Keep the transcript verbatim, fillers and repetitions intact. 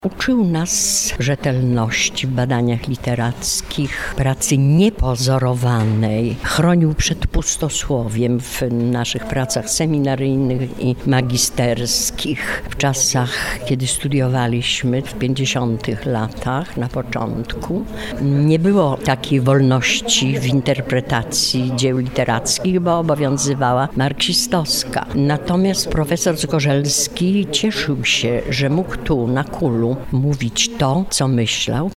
Uczył nas rzetelności w badaniach literackich, pracy niepozorowanej. Chronił przed pustosłowiem w naszych pracach seminaryjnych i magisterskich. W czasach, kiedy studiowaliśmy w pięćdziesiątych latach, na początku, nie było takiej wolności w interpretacji dzieł literackich, bo obowiązywała marksistowska. Natomiast profesor Zgorzelski cieszył się, że mógł tu na Kulu mówić to, co myślał.